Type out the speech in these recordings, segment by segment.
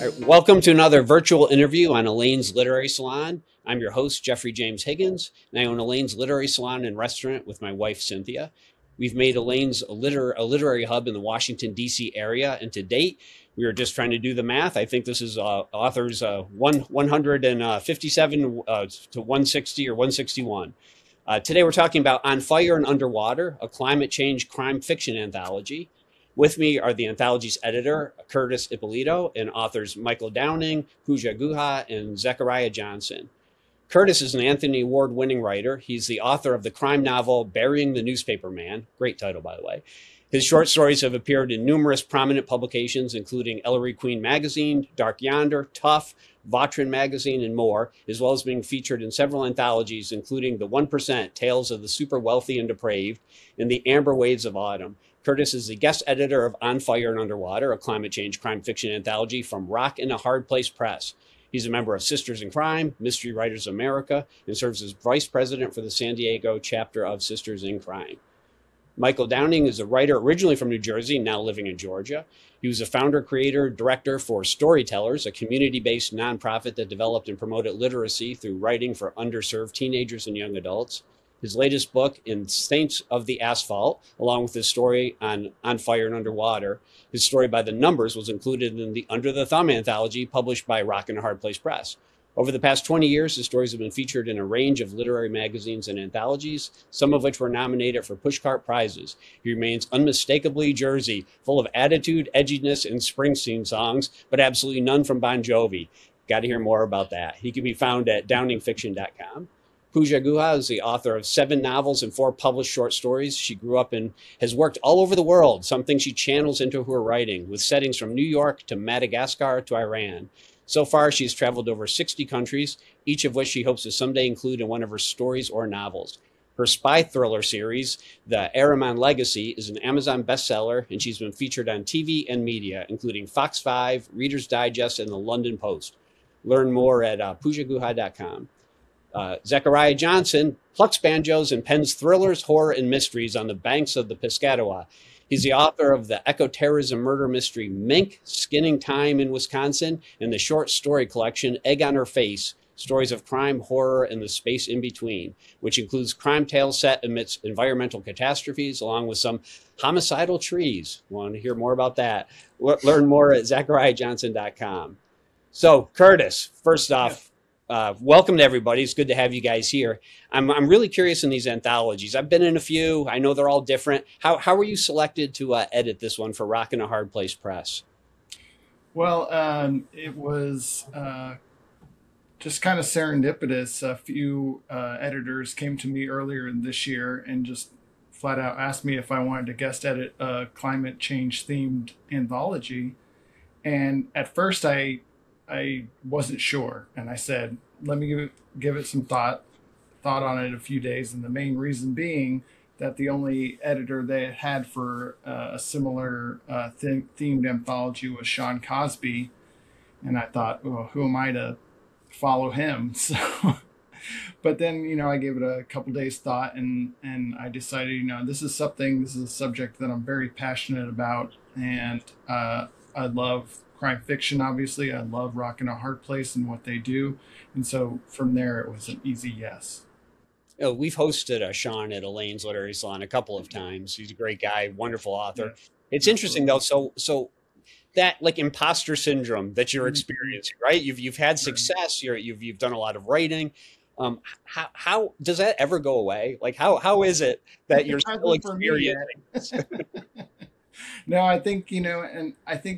All right, welcome to another virtual interview on Elaine's Literary Salon. I'm your host, Jeffrey James Higgins, and I own Elaine's Literary Salon and Restaurant with my wife, Cynthia. We've made Elaine's a literary hub in the Washington, D.C. area, and to date, we were just trying to do the math. I think this is authors 157 to 160 or 161. Today, we're talking about On Fire and Underwater, a climate change crime fiction anthology. With me are the anthology's editor, Curtis Ippolito, and authors Michael Downing, Pooja Guha, and Zechariah Johnson. Curtis is an Anthony Award-winning writer. He's the author of the crime novel Burying the Newspaper Man. Great title, by the way. His short stories have appeared in numerous prominent publications, including Ellery Queen Magazine, Dark Yonder, Tough, Vautrin Magazine, and more, as well as being featured in several anthologies, including The 1%, Tales of the Super Wealthy and Depraved, and The Amber Waves of Autumn. Curtis is the guest editor of On Fire and Underwater, a climate change crime fiction anthology from Rock and a Hard Place Press. He's a member of Sisters in Crime, Mystery Writers America, and serves as vice president for the San Diego chapter of Sisters in Crime. Michael Downing is a writer originally from New Jersey, now living in Georgia. He was a founder, creator, director for Storytellers, a community-based nonprofit that developed and promoted literacy through writing for underserved teenagers and young adults. His latest book, In Saints of the Asphalt, along with his story on Fire and Underwater, his story by the numbers was included in the Under the Thumb anthology published by Rock and a Hard Place Press. Over the past 20 years, his stories have been featured in a range of literary magazines and anthologies, some of which were nominated for Pushcart Prizes. He remains unmistakably Jersey, full of attitude, edginess, and Springsteen songs, but absolutely none from Bon Jovi. Got to hear more about that. He can be found at downingfiction.com. Pooja Guha is the author of 7 novels and 4 published short stories. She grew up and has worked all over the world, something she channels into her writing, with settings from New York to Madagascar to Iran. So far, she's traveled over 60 countries, each of which she hopes to someday include in one of her stories or novels. Her spy thriller series, The Ahriman Legacy, is an Amazon bestseller, and she's been featured on TV and media, including Fox 5, Reader's Digest, and the London Post. Learn more at poojaguha.com. Zechariah Johnson plucks banjos and pens thrillers, horror, and mysteries on the banks of the Piscataqua. He's the author of the eco-terrorism murder mystery Mink, Skinning Time in Wisconsin, and the short story collection Egg on Her Face, Stories of Crime, Horror, and the Space in Between, which includes crime tales set amidst environmental catastrophes, along with some homicidal trees. Want to hear more about that? Learn more at zechariahjohnson.com. So, Curtis, first off, welcome to everybody. It's good to have you guys here. I'm really curious in these anthologies. I've been in a few. I know they're all different. How were you selected to edit this one for Rock and a Hard Place Press? Well, it was just kind of serendipitous. A few editors came to me earlier this year and just flat out asked me if I wanted to guest edit a climate change themed anthology. And at first I wasn't sure, and I said, let me give it some thought on it a few days. And the main reason being that the only editor they had for a similar themed anthology was Sean Cosby. And I thought, well, who am I to follow him? So, but then, I gave it a couple days thought, and I decided, this is a subject that I'm very passionate about. And I love crime fiction, obviously. I love Rock and a Hard Place and what they do. And so from there, it was an easy yes. We've hosted Sean at Elaine's Literary Salon a couple of times. He's a great guy, wonderful author. Yeah. It's interesting though. So that like imposter syndrome that you're experiencing, right? You've had success. You've done a lot of writing. How does that ever go away? Like how is it that you're still experiencing this? No, I think, and I think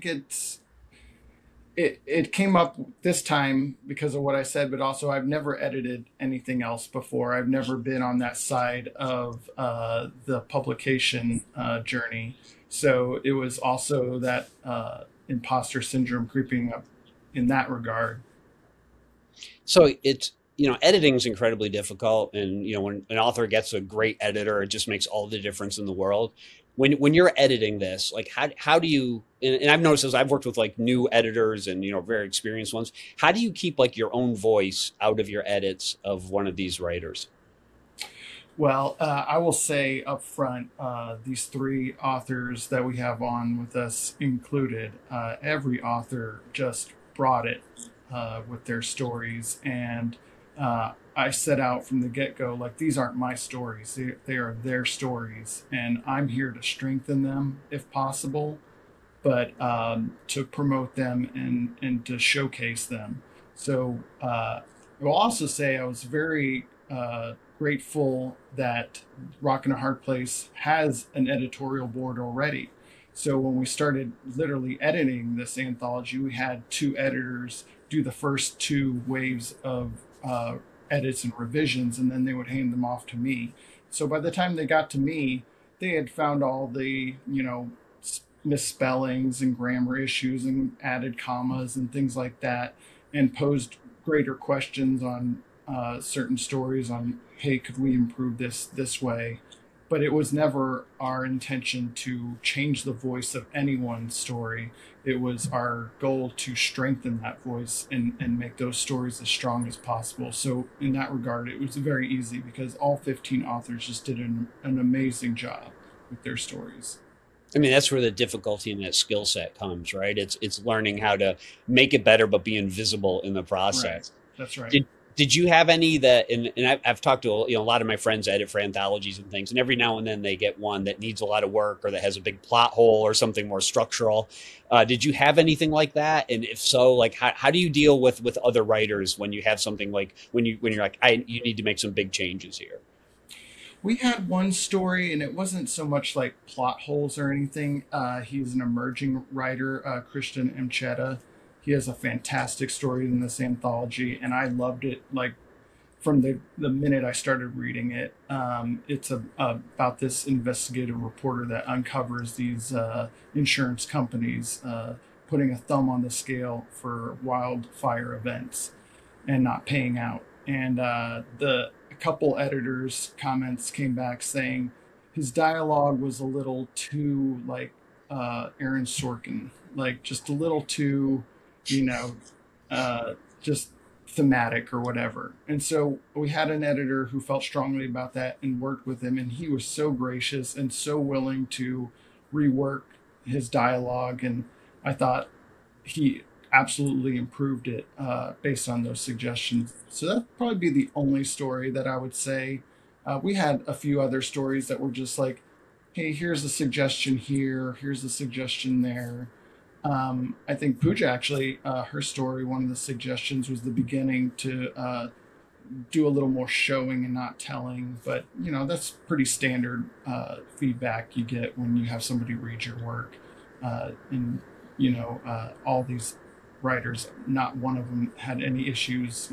it came up this time because of what I said, but also I've never edited anything else before. I've never been on that side of the publication journey. So it was also that imposter syndrome creeping up in that regard. So it's, editing is incredibly difficult. And, when an author gets a great editor, it just makes all the difference in the world. When you're editing this, like how do you, and I've noticed this, I've worked with like new editors and, very experienced ones. How do you keep like your own voice out of your edits of one of these writers? Well, I will say up front, these 3 authors that we have on with us included, every author just brought it with their stories. And I set out from the get go, like, these aren't my stories, they are their stories. And I'm here to strengthen them if possible, but to promote them and to showcase them. So I will also say I was very grateful that Rock and a Hard Place has an editorial board already. So when we started literally editing this anthology, we had two editors do the first two waves of edits and revisions, and then they would hand them off to me. So by the time they got to me, they had found all the, misspellings and grammar issues and added commas and things like that, and posed greater questions on certain stories on, hey, could we improve this way? But it was never our intention to change the voice of anyone's story. It was our goal to strengthen that voice and make those stories as strong as possible. So in that regard, it was very easy because all 15 authors just did an amazing job with their stories. I mean, that's where the difficulty in that skill set comes, right? It's learning how to make it better, but be invisible in the Right. process. That's right. Did you have any that, and I've talked to a lot of my friends edit for anthologies and things, and every now and then they get one that needs a lot of work or that has a big plot hole or something more structural. Did you have anything like that? And if so, like how do you deal with other writers when you have something like when you're like, you need to make some big changes here? We had one story, and it wasn't so much like plot holes or anything. He's an emerging writer, Christian Mchetta. He has a fantastic story in this anthology, and I loved it. Like from the minute I started reading it, it's about this investigative reporter that uncovers these insurance companies putting a thumb on the scale for wildfire events and not paying out. And the a couple editors' comments came back saying his dialogue was a little too like Aaron Sorkin, like just a little too, you know, just thematic or whatever. And so we had an editor who felt strongly about that and worked with him, and he was so gracious and so willing to rework his dialogue. And I thought he absolutely improved it based on those suggestions. So that'd probably be the only story that I would say. We had a few other stories that were just like, hey, here's a suggestion here, here's a suggestion there. I think Pooja actually, her story, one of the suggestions was the beginning to do a little more showing and not telling. But, that's pretty standard feedback you get when you have somebody read your work. And, all these writers, not one of them had any issues,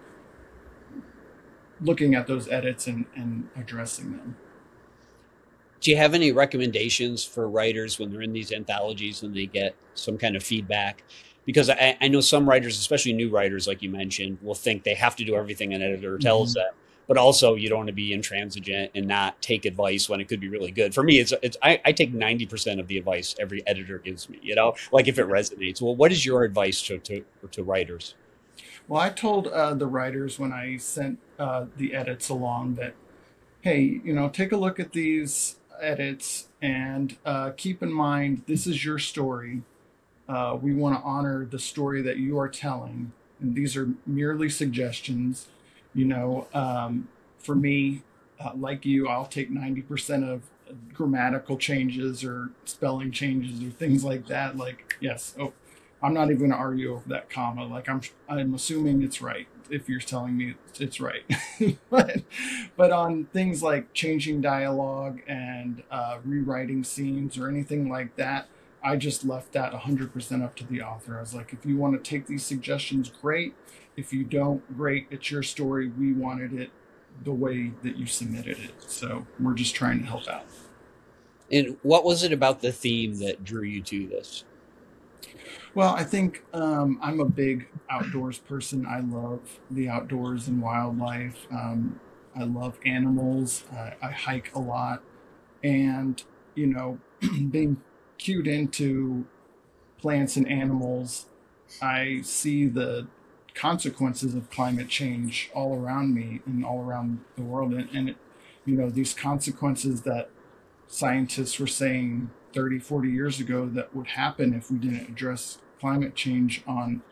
looking at those edits and addressing them. Do you have any recommendations for writers when they're in these anthologies and they get some kind of feedback? Because I know some writers, especially new writers, like you mentioned, will think they have to do everything an editor tells Mm-hmm. them. But also, you don't want to be intransigent and not take advice when it could be really good. For me, I take 90% of the advice every editor gives me. Like if it resonates. Well, what is your advice to writers? Well, I told the writers when I sent the edits along that, hey, take a look at these edits and keep in mind this is your story. We want to honor the story that you are telling, and these are merely suggestions. For me, like you, I'll take 90% of grammatical changes or spelling changes or things like that. Like, yes, oh, I'm not even going to argue over that comma. Like, I'm assuming it's right if you're telling me it's right. but but on things like changing dialogue and rewriting scenes or anything like that, I just left that 100% up to the author. I was like, if you want to take these suggestions, great. If you don't, great. It's your story. We wanted it the way that you submitted it. So we're just trying to help out. And what was it about the theme that drew you to this? Well, I think I'm a big outdoors person. I love the outdoors and wildlife. I love animals. I hike a lot. And, being cued into plants and animals, I see the consequences of climate change all around me and all around the world. These consequences that scientists were saying 30, 40 years ago that would happen if we didn't address climate change on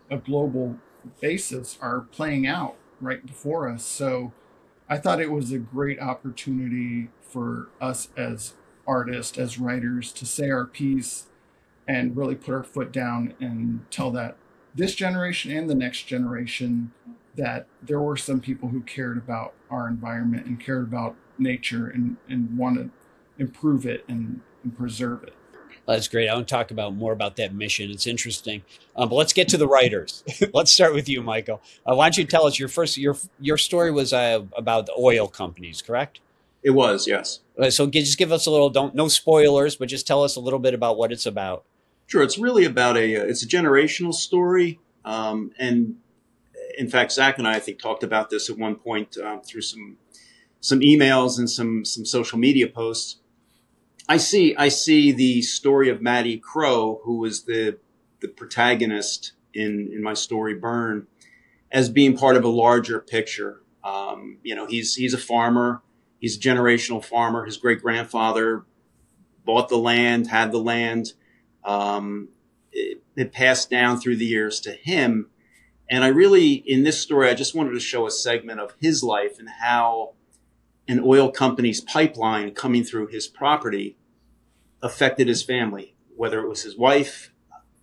a global basis are playing out right before us. So I thought it was a great opportunity for us as artists, as writers, to say our piece and really put our foot down and tell that this generation and the next generation that there were some people who cared about our environment and cared about nature and want to improve it and preserve it. That's great. I want to talk about more about that mission. It's interesting. But let's get to the writers. Let's start with you, Michael. Why don't you tell us your story was about the oil companies, correct? It was, yes. So just give us a little, don't no spoilers, but just tell us a little bit about what it's about. Sure. It's really about it's a generational story. And in fact, Zach and I think talked about this at one point through some emails and some social media posts. I see the story of Matty Crow, who was the protagonist in my story Burn, as being part of a larger picture. He's a farmer. He's a generational farmer. His great grandfather bought the land, had the land. It passed down through the years to him. And I really, in this story, I just wanted to show a segment of his life and how an oil company's pipeline coming through his property affected his family, whether it was his wife,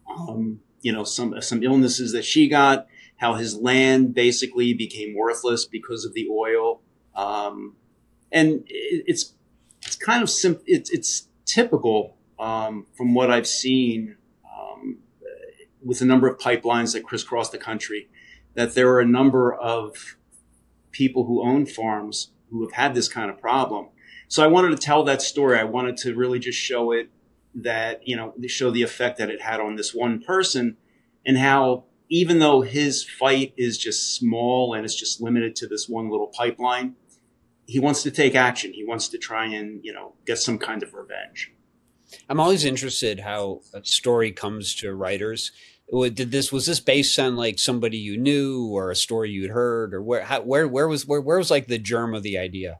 some illnesses that she got, how his land basically became worthless because of the oil. And it's kind of it's typical from what I've seen with a number of pipelines that crisscross the country, that there are a number of people who own farms who have had this kind of problem. So I wanted to tell that story. I wanted to really just show it that, show the effect that it had on this one person, and how even though his fight is just small and it's just limited to this one little pipeline, he wants to take action. He wants to try and, get some kind of revenge. I'm always interested how a story comes to writers. Was this based on like somebody you knew or a story you'd heard, or where was like the germ of the idea?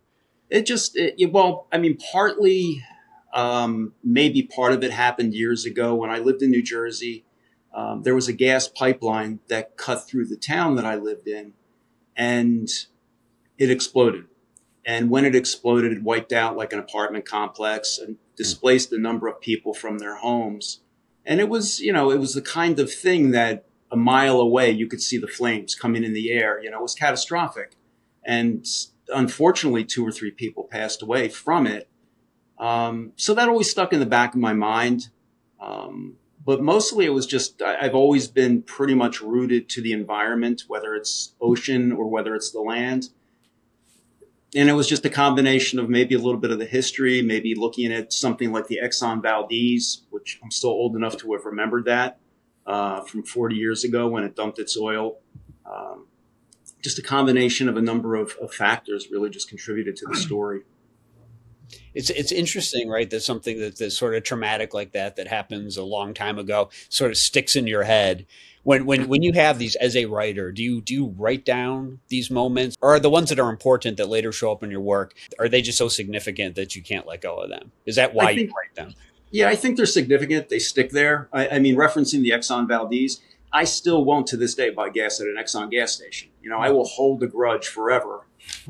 Partly, maybe part of it happened years ago when I lived in New Jersey. There was a gas pipeline that cut through the town that I lived in, and it exploded. And when it exploded, it wiped out like an apartment complex and displaced a number of people from their homes. And it was the kind of thing that a mile away, you could see the flames coming in the air. It was catastrophic. And unfortunately, 2 or 3 people passed away from it. So that always stuck in the back of my mind. But mostly it was just, I've always been pretty much rooted to the environment, whether it's ocean or whether it's the land. And it was just a combination of maybe a little bit of the history, maybe looking at something like the Exxon Valdez, which I'm still old enough to have remembered that from 40 years ago when it dumped its oil. Just a combination of a number of factors really just contributed to the story. It's interesting, right? That something that's sort of traumatic like that happens a long time ago sort of sticks in your head. When you have these as a writer, do you write down these moments, or are the ones that are important that later show up in your work, are they just so significant that you can't let go of them? Is that why you write them? Yeah, I think they're significant. They stick there. I mean, referencing the Exxon Valdez, I still won't to this day buy gas at an Exxon gas station. I will hold a grudge forever.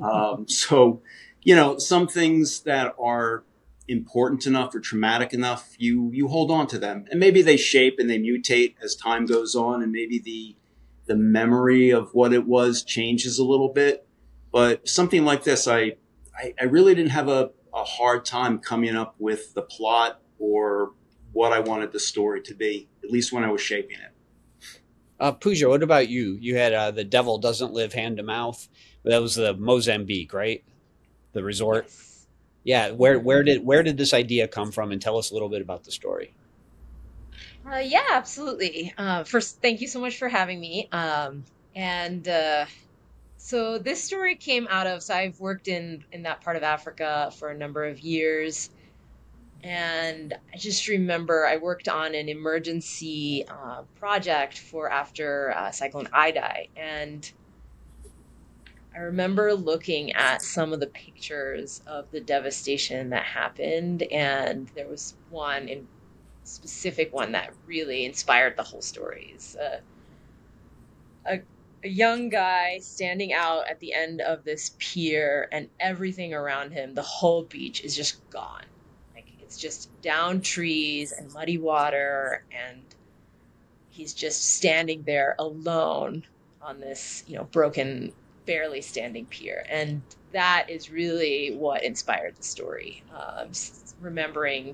Some things that are important enough or traumatic enough, you hold on to them, and maybe they shape and they mutate as time goes on, and maybe the memory of what it was changes a little bit. But something like this, I really didn't have a hard time coming up with the plot or what I wanted the story to be, at least when I was shaping it. Pooja, what about you? You had The Devil Doesn't Live Hand to Mouth. That was the Mozambique, right? The resort. Yes. Yeah. Where did this idea come from? And tell us a little bit about the story. Yeah, absolutely. First, thank you so much for having me. So this story came out of, so I've worked in that part of Africa for a number of years. And I just remember I worked on an emergency project for after Cyclone Idai. And I remember looking at some of the pictures of the devastation that happened. And there was one in specific one that really inspired the whole story. a young guy standing out at the end of this pier, and everything around him, the whole beach is just gone. Like it's just down trees and muddy water, and he's just standing there alone on this, broken, barely standing pier. And that is really what inspired the story. Remembering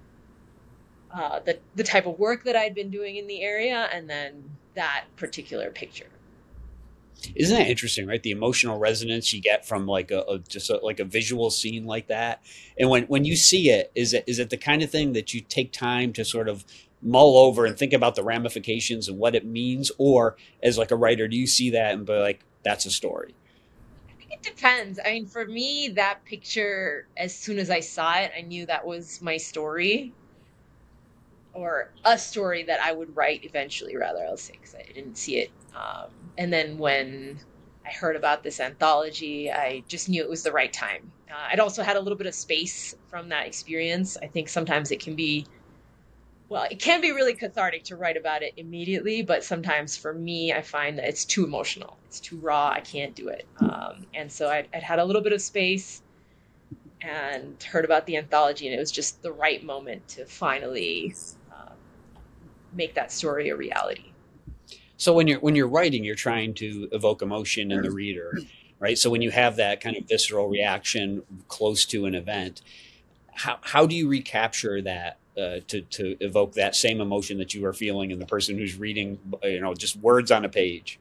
the type of work that I'd been doing in the area, and then that particular picture. Isn't that interesting, right? The emotional resonance you get from like like a visual scene like that, and when you see it, is it the kind of thing that you take time to sort of mull over and think about the ramifications and what it means, or as like a writer, do you see that and be like, that's a story? I think it depends. I mean, for me, that picture, as soon as I saw it, I knew that was my story, or a story that I would write eventually, rather, I'll say, because I didn't see it. And then when I heard about this anthology, I just knew it was the right time. I'd also had a little bit of space from that experience. I think sometimes it can be, well, it can be really cathartic to write about it immediately, but sometimes for me, I find that it's too emotional. It's too raw. I can't do it. And so I'd had a little bit of space and heard about the anthology, and it was just the right moment to finally make that story a reality. So when you're writing, you're trying to evoke emotion in the reader, right? So when you have that kind of visceral reaction close to an event, how do you recapture that to evoke that same emotion that you are feeling in the person who's reading, just words on a page?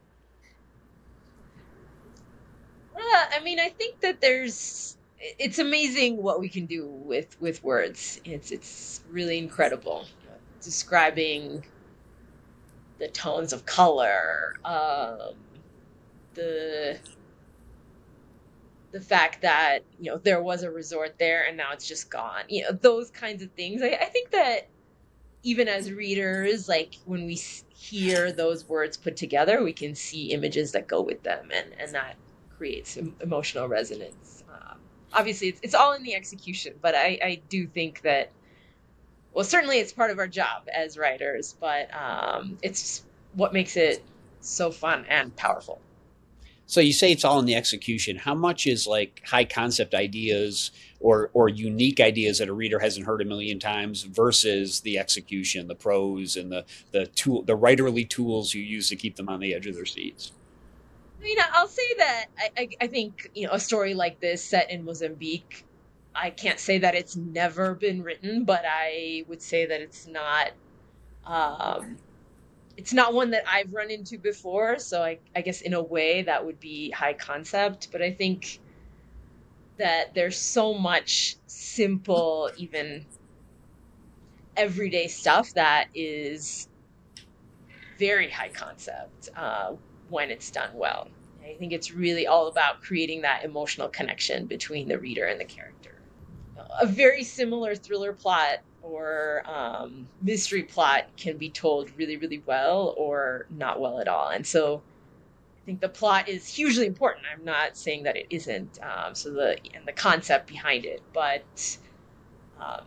I mean, I think that it's amazing what we can do with words. It's really incredible. Describing the tones of color, the fact that there was a resort there and now it's just gone. Those kinds of things. I think that even as readers, like when we hear those words put together, we can see images that go with them, and that creates emotional resonance. Obviously, it's all in the execution, but I do think that, well, certainly it's part of our job as writers, but it's what makes it so fun and powerful. So you say it's all in the execution. How much is like high concept ideas or unique ideas that a reader hasn't heard a million times versus the execution, the prose and the writerly tools you use to keep them on the edge of their seats? I'll say that I think a story like this set in Mozambique, I can't say that it's never been written, but I would say that it's not one that I've run into before. So I guess in a way that would be high concept, but I think that there's so much simple, even everyday stuff that is very high concept when it's done well. I think it's really all about creating that emotional connection between the reader and the character. A very similar thriller plot or mystery plot can be told really, really well or not well at all. And so I think the plot is hugely important. I'm not saying that it isn't. And the concept behind it, but I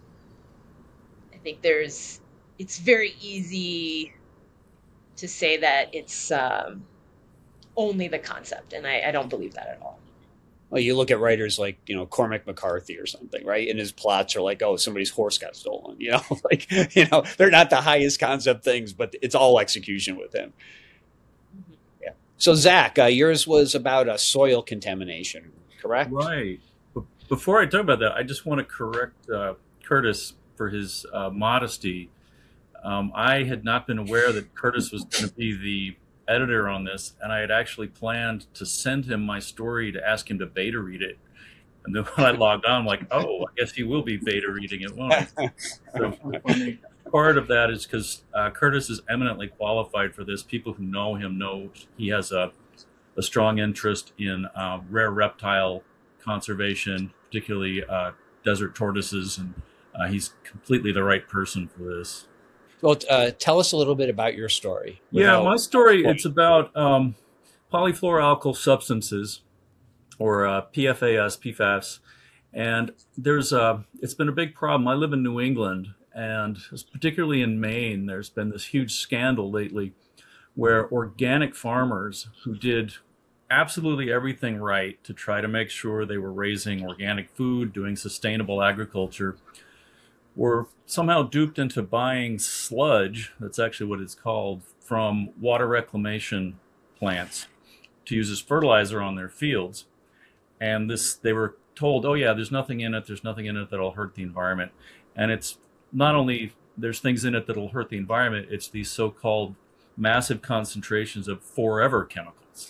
think it's very easy to say that it's only the concept, and I don't believe that at all. Well, you look at writers like, Cormac McCarthy or something, right? And his plots are like, oh, somebody's horse got stolen, like, they're not the highest concept things, but it's all execution with him. Mm-hmm. Yeah. So Zach, yours was about a soil contamination, correct? Right. Before I talk about that, I just want to correct Curtis for his modesty. I had not been aware that Curtis was going to be the editor on this, and I had actually planned to send him my story to ask him to beta read it. And then when I logged on, I'm like, oh, I guess he will be beta reading it, won't he? So part of that is because Curtis is eminently qualified for this. People who know him know he has a strong interest in rare reptile conservation, particularly desert tortoises, and he's completely the right person for this. Well, tell us a little bit about your story. Yeah, my story, it's about polyfluoroalkyl substances, or PFAS, and it's been a big problem. I live in New England, and particularly in Maine, there's been this huge scandal lately where organic farmers who did absolutely everything right to try to make sure they were raising organic food, doing sustainable agriculture, were somehow duped into buying sludge, that's actually what it's called, from water reclamation plants to use as fertilizer on their fields. And this, they were told, oh yeah, there's nothing in it that'll hurt the environment. And it's not only there's things in it that'll hurt the environment, it's these so-called massive concentrations of forever chemicals.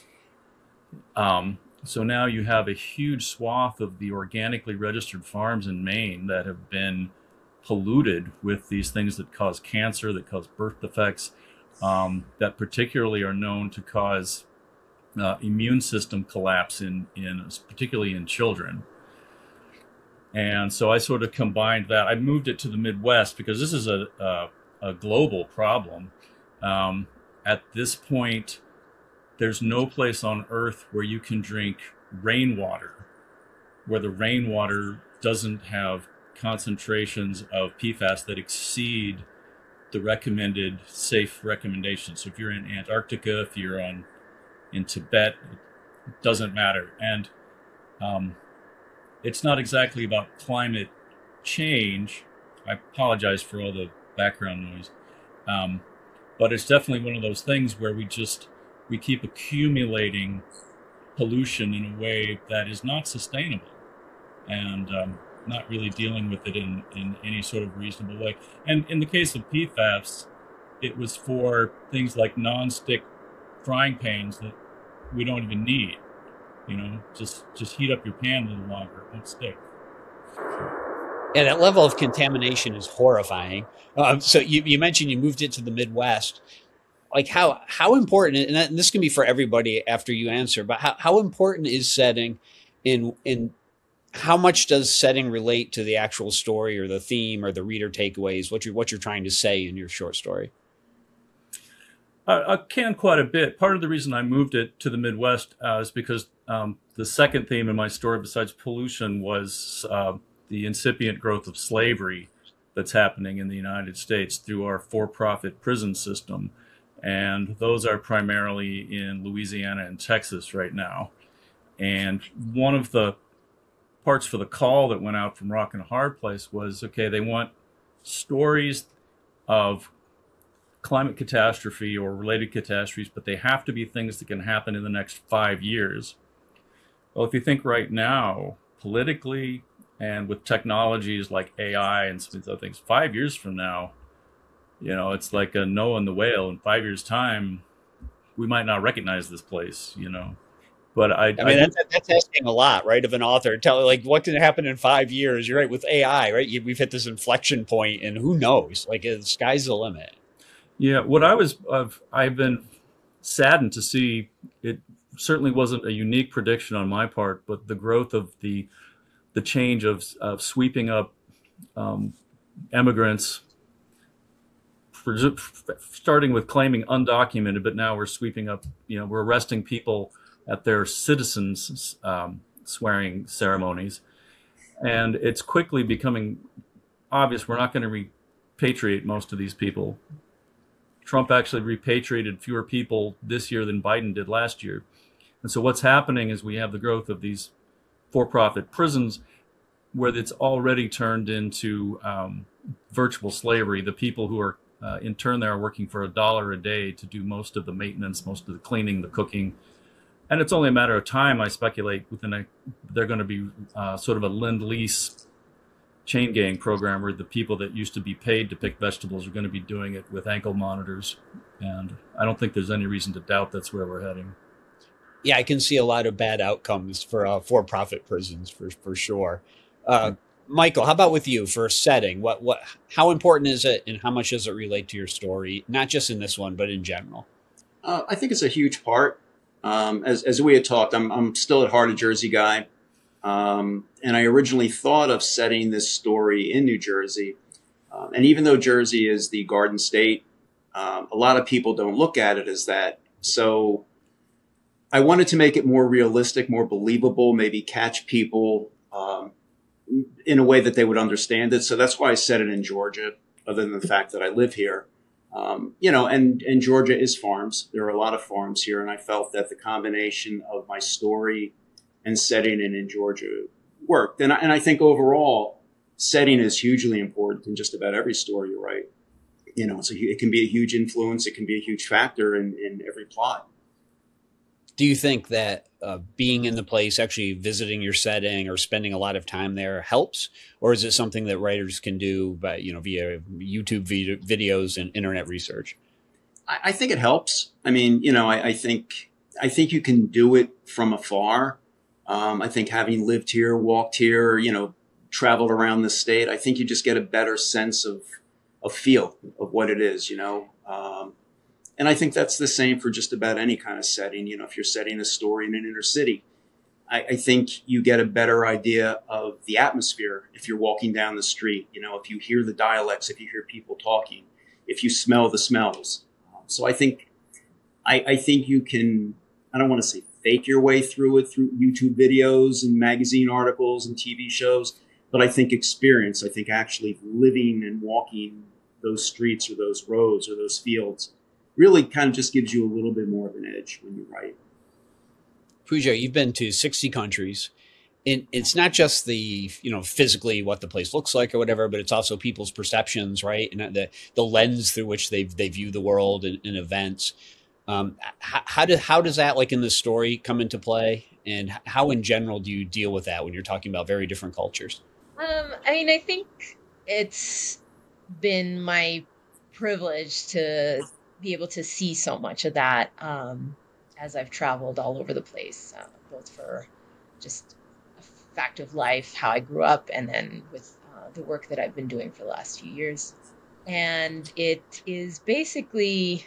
So now you have a huge swath of the organically registered farms in Maine that have been polluted with these things that cause cancer, that cause birth defects, that particularly are known to cause immune system collapse particularly in children. And so I sort of combined that. I moved it to the Midwest because this is a global problem. At this point, there's no place on Earth where you can drink rainwater, where the rainwater doesn't have concentrations of PFAS that exceed the recommended safe recommendations. So if you're in Antarctica, if you're in Tibet, it doesn't matter. And it's not exactly about climate change. I apologize for all the background noise. But it's definitely one of those things where we keep accumulating pollution in a way that is not sustainable and not really dealing with it in any sort of reasonable way. And in the case of PFAS, it was for things like non-stick frying pans that we don't even need. Just heat up your pan a little longer, it won't stick. Yeah, that level of contamination is horrifying. So you mentioned you moved it to the Midwest. Like how important, and this can be for everybody after you answer, but how important is setting in how much does setting relate to the actual story or the theme or the reader takeaways, what you're trying to say in your short story? I can quite a bit. Part of the reason I moved it to the Midwest is because the second theme in my story, besides pollution, was the incipient growth of slavery that's happening in the United States through our for-profit prison system. And those are primarily in Louisiana and Texas right now. And one of the parts for the call that went out from Rock and a Hard Place was, okay, they want stories of climate catastrophe or related catastrophes, but they have to be things that can happen in the next 5 years. Well, if you think right now, politically and with technologies like AI and some of these other things, 5 years from now, it's like a Noah and the whale. In 5 years' time, we might not recognize this place, But I mean, that's asking a lot, right, of an author. Tell like what can happen in 5 years. You're right, with AI, right? We've hit this inflection point, and who knows? Like the sky's the limit. Yeah, I've been saddened to see. It certainly wasn't a unique prediction on my part, but the growth of the change of sweeping up immigrants, starting with claiming undocumented, but now we're sweeping up. We're arresting people at their citizens swearing ceremonies, and it's quickly becoming obvious we're not going to repatriate most of these people. Trump actually repatriated fewer people this year than Biden did last year. And so what's happening is we have the growth of these for-profit prisons where it's already turned into virtual slavery. The people who are in turn there are working for $1 a day to do most of the maintenance, most of the cleaning, the cooking. And it's only a matter of time, I speculate, they're going to be sort of a Lend-Lease chain gang program where the people that used to be paid to pick vegetables are going to be doing it with ankle monitors. And I don't think there's any reason to doubt that's where we're heading. Yeah, I can see a lot of bad outcomes for for-profit prisons for sure. Michael, how about with you for setting? How important is it, and how much does it relate to your story? Not just in this one, but in general. I think it's a huge part. As we had talked, I'm still at heart a Jersey guy. And I originally thought of setting this story in New Jersey. And even though Jersey is the Garden State, a lot of people don't look at it as that. So I wanted to make it more realistic, more believable, maybe catch people in a way that they would understand it. So that's why I set it in Georgia, other than the fact that I live here. And Georgia is farms. There are a lot of farms here, and I felt that the combination of my story and setting in Georgia worked. And I think overall, setting is hugely important in just about every story you write. So it can be a huge influence. It can be a huge factor in every plot. Do you think that being in the place, actually visiting your setting or spending a lot of time there helps? Or is it something that writers can do by, via YouTube videos and internet research? I think it helps. I mean, I think you can do it from afar. I think having lived here, walked here, traveled around the state, I think you just get a better sense of feel of what it is, and I think that's the same for just about any kind of setting. If you're setting a story in an inner city, I think you get a better idea of the atmosphere if you're walking down the street, if you hear the dialects, if you hear people talking, if you smell the smells. So I think you can, I don't want to say fake your way through it through YouTube videos and magazine articles and TV shows, but I think experience, I think actually living and walking those streets or those roads or those fields really kind of just gives you a little bit more of an edge when you write. Pooja, you've been to 60 countries. And it's not just the, physically what the place looks like or whatever, but it's also people's perceptions, right? And the lens through which they view the world and events. How does that, like in the story, come into play? And how in general do you deal with that when you're talking about very different cultures? I think it's been my privilege to be able to see so much of that as I've traveled all over the place, both for just a fact of life, how I grew up, and then with the work that I've been doing for the last few years. And it is basically,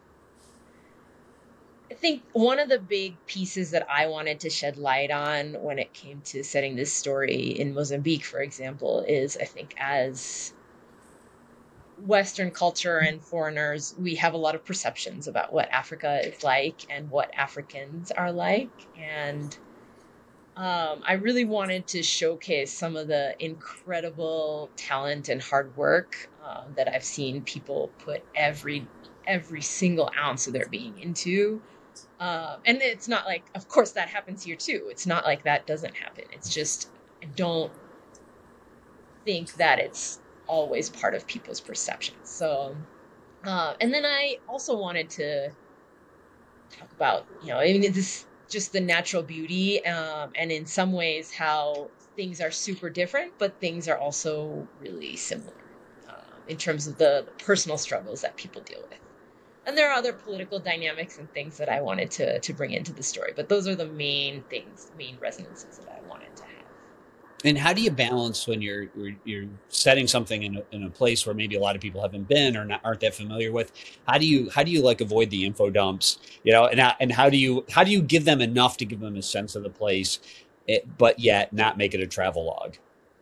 I think one of the big pieces that I wanted to shed light on when it came to setting this story in Mozambique, for example, is I think as Western culture and foreigners, we have a lot of perceptions about what Africa is like and what Africans are like. And I really wanted to showcase some of the incredible talent and hard work that I've seen people put every single ounce of their being into. And it's not like, of course, that happens here too. It's not like that doesn't happen. It's just, I don't think that it's always part of people's perceptions. So, and then I also wanted to talk about, this just the natural beauty, and in some ways how things are super different, but things are also really similar in terms of the personal struggles that people deal with. And there are other political dynamics and things that I wanted to bring into the story, but those are the main resonances that I wanted to have. And how do you balance when you're setting something in a place where maybe a lot of people haven't been or aren't that familiar with? How do you like avoid the info dumps, and how do you give them enough to give them a sense of the place, but yet not make it a travel log?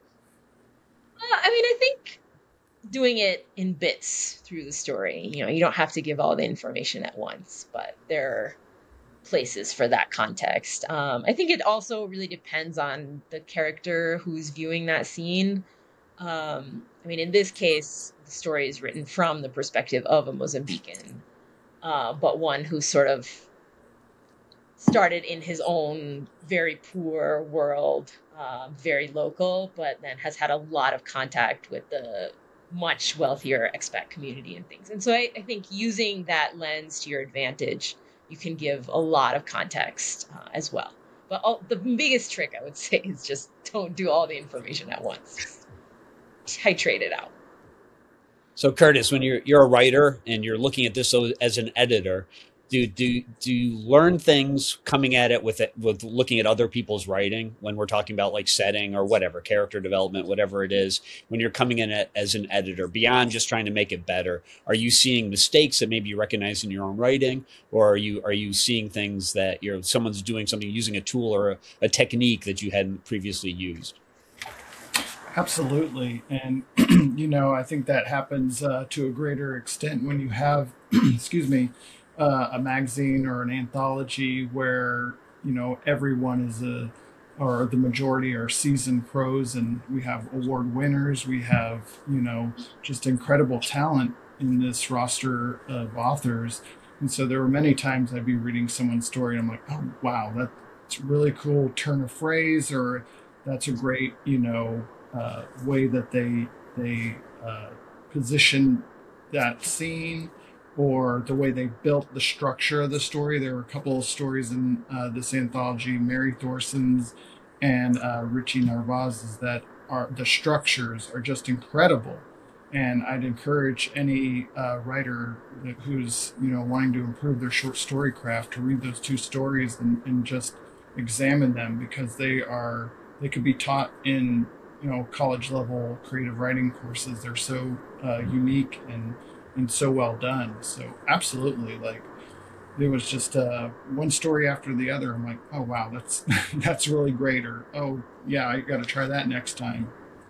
I think doing it in bits through the story. You don't have to give all the information at once, but there are places for that context. I think it also really depends on the character who's viewing that scene. In this case, the story is written from the perspective of a Mozambican, but one who sort of started in his own very poor world, very local, but then has had a lot of contact with the much wealthier expat community and things. And so I think using that lens to your advantage, you can give a lot of context as well. But the biggest trick, I would say, is just don't do all the information at once. Titrate it out. So Curtis, when you're a writer and you're looking at this as an editor, do you learn things coming at it with looking at other people's writing when we're talking about like setting or whatever, character development, whatever it is, when you're coming in as an editor, beyond just trying to make it better? Are you seeing mistakes that maybe you recognize in your own writing, or are you seeing things that someone's doing something using a tool or a technique that you hadn't previously used? Absolutely. And, I think that happens to a greater extent when you have, excuse me, a magazine or an anthology where, everyone or the majority are seasoned pros, and we have award winners. We have, just incredible talent in this roster of authors. And so there were many times I'd be reading someone's story and I'm like, oh, wow, that's a really cool turn of phrase, or that's a great, way that they position that scene, or the way they built the structure of the story. There were a couple of stories in this anthology, Mary Thorson's and Richie Narvaez's, that are the structures are just incredible. And I'd encourage any writer who's wanting to improve their short story craft to read those two stories and just examine them, because they could be taught in college level creative writing courses. They're so unique and so well done. So absolutely, like, it was just one story after the other. I'm like, oh wow, that's that's really great, or oh yeah, I got to try that next time.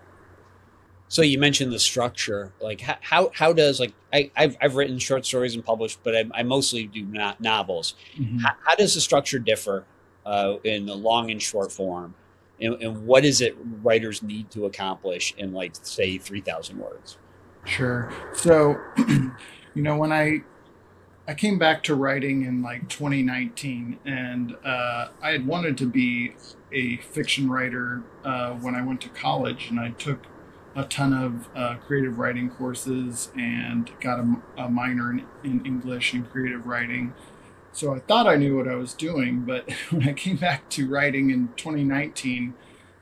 So you mentioned the structure. Like how does, like, I've written short stories and published, but I mostly do not novels. Mm-hmm. How does the structure differ in the long and short form, and what is it writers need to accomplish in, like, say, 3,000 words? Sure. So, when I came back to writing in like 2019, and I had wanted to be a fiction writer when I went to college, and I took a ton of creative writing courses and got a minor in English and creative writing. So I thought I knew what I was doing, but when I came back to writing in 2019,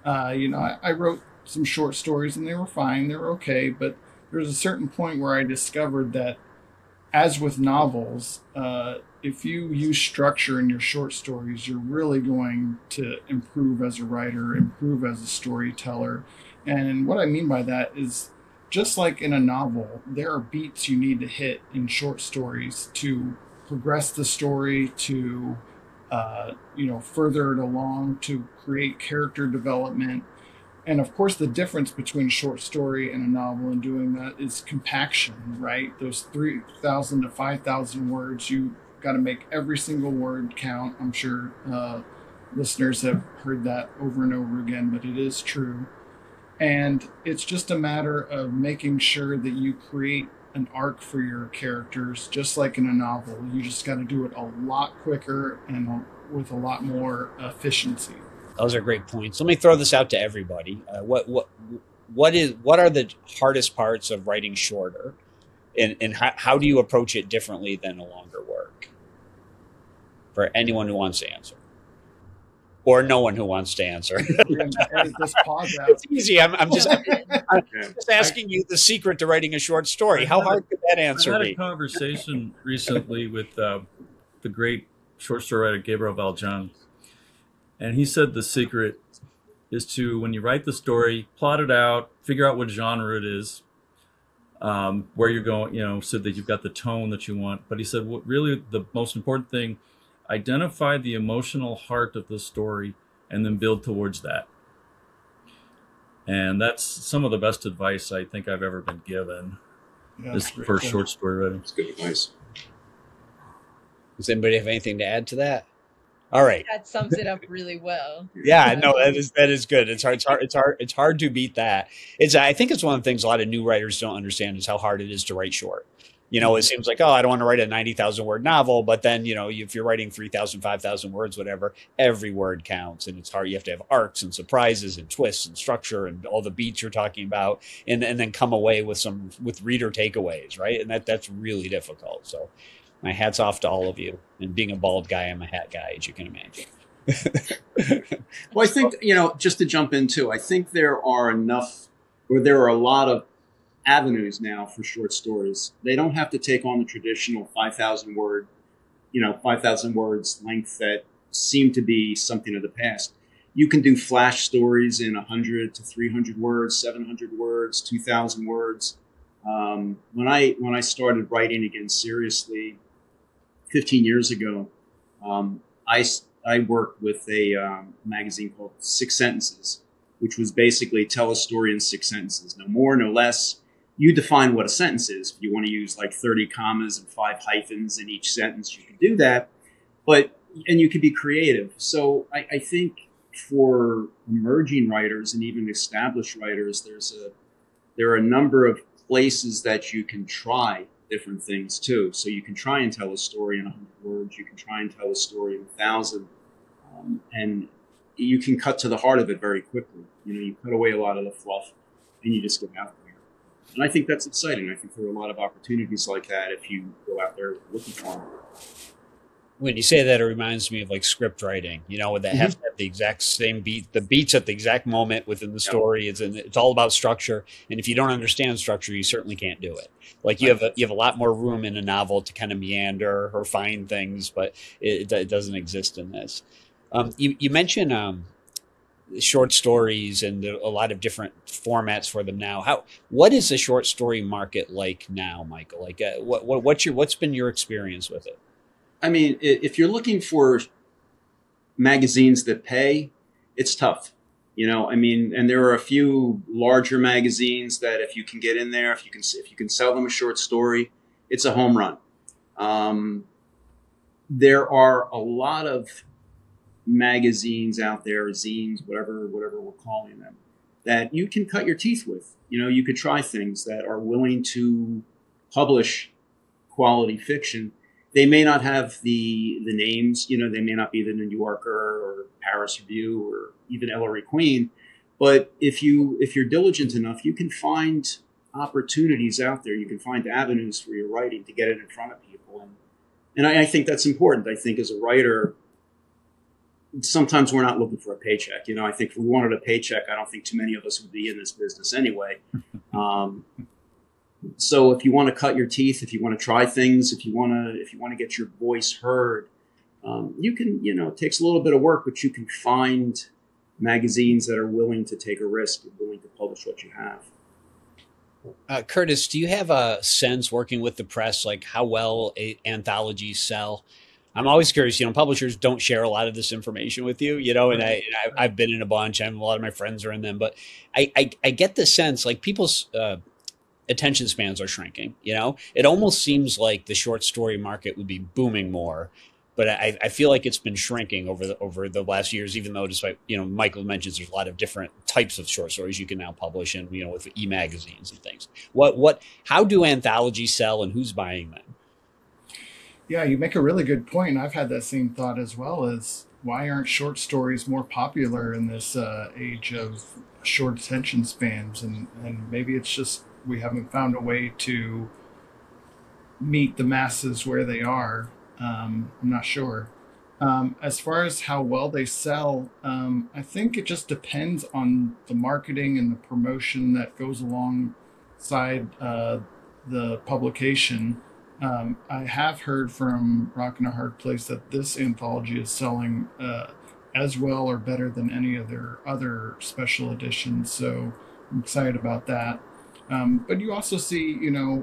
I wrote some short stories and they were fine, they were okay, but there was a certain point where I discovered that, as with novels, if you use structure in your short stories, you're really going to improve as a writer, improve as a storyteller. And what I mean by that is, just like in a novel, there are beats you need to hit in short stories to progress the story, to further it along, to create character development. And of course, the difference between a short story and a novel in doing that is compaction, right? Those 3,000 to 5,000 words, you got to make every single word count. I'm sure listeners have heard that over and over again, but it is true. And it's just a matter of making sure that you create an arc for your characters, just like in a novel. You just got to do it a lot quicker and with a lot more efficiency. Those are great points. Let me throw this out to everybody. What are the hardest parts of writing shorter, and how do you approach it differently than a longer work? For anyone who wants to answer, or no one who wants to answer. We're going to edit this pause out. It's easy. I'm just asking you the secret to writing a short story. How hard could that answer I had be? a conversation recently with the great short story writer Gabriel Valjean. And he said the secret is to, when you write the story, plot it out, figure out what genre it is, where you're going, so that you've got the tone that you want. But he said, what really the most important thing, identify the emotional heart of the story and then build towards that. And that's some of the best advice I think I've ever been given, is for short story writing. That's good advice. Does anybody have anything to add to that? All right. That sums it up really well. Yeah, no, that is good. It's hard to beat that. I think it's one of the things a lot of new writers don't understand, is how hard it is to write short. It seems like, I don't want to write a 90,000 word novel, but then, if you're writing 3,000, 5,000 words, whatever, every word counts, and it's hard. You have to have arcs and surprises and twists and structure and all the beats you're talking about, and then come away with reader takeaways, right? And that's really difficult. So my hat's off to all of you. And being a bald guy, I'm a hat guy, as you can imagine. Well, I think, just to jump into, I think there are a lot of avenues now for short stories. They don't have to take on the traditional 5,000 words length that seem to be something of the past. You can do flash stories in 100 to 300 words, 700 words, 2,000 words. When I started writing again seriously 15 years ago, I worked with a magazine called 6 Sentences, which was basically tell a story in 6 sentences, no more, no less. You define what a sentence is. If you want to use like 30 commas and 5 hyphens in each sentence, you can do that. And you can be creative. So I think for emerging writers and even established writers, there are a number of places that you can try different things too. So you can try and tell a story in 100 words. You can try and tell a story in 1,000, and you can cut to the heart of it very quickly. You cut away a lot of the fluff, and you just get out there. And I think that's exciting. I think there are a lot of opportunities like that if you go out there looking for them. When you say that, it reminds me of like script writing, that have to have the exact same beat, the beats at the exact moment within the story. It's all about structure. And if you don't understand structure, you certainly can't do it. Like you have a lot more room in a novel to kind of meander or find things, but it doesn't exist in this. You mentioned short stories and a lot of different formats for them now. What is the short story market like now, Michael? Like what's been your experience with it? I mean, if you're looking for magazines that pay, it's tough, and there are a few larger magazines that if you can get in there, if you can sell them a short story, it's a home run. There are a lot of magazines out there, zines, whatever we're calling them, that you can cut your teeth with. You could try things that are willing to publish quality fiction. They may not have the names, they may not be the New Yorker or Paris Review or even Ellery Queen, but if you're diligent enough, you can find opportunities out there. You can find avenues for your writing to get it in front of people, and I think that's important. I think as a writer, sometimes we're not looking for a paycheck. I think if we wanted a paycheck, I don't think too many of us would be in this business anyway. So if you want to cut your teeth, if you want to try things, if you want to get your voice heard, you can, it takes a little bit of work, but you can find magazines that are willing to take a risk and willing to publish what you have. Curtis, do you have a sense working with the press, like how well anthologies sell? I'm always curious, publishers don't share a lot of this information with you, and I've been in a bunch, and a lot of my friends are in them, but I get the sense like people's, attention spans are shrinking. It almost seems like the short story market would be booming more, but I feel like it's been shrinking over the last years, even though despite, Michael mentions there's a lot of different types of short stories you can now publish in, with e-magazines and things. How do anthologies sell and who's buying them? Yeah, you make a really good point. I've had that same thought as well, as why aren't short stories more popular in this age of short attention spans? And maybe it's just we haven't found a way to meet the masses where they are. I'm not sure. As far as how well they sell, I think it just depends on the marketing and the promotion that goes alongside the publication. I have heard from Rock and a Hard Place that this anthology is selling as well or better than any of their other special editions. So I'm excited about that. But you also see,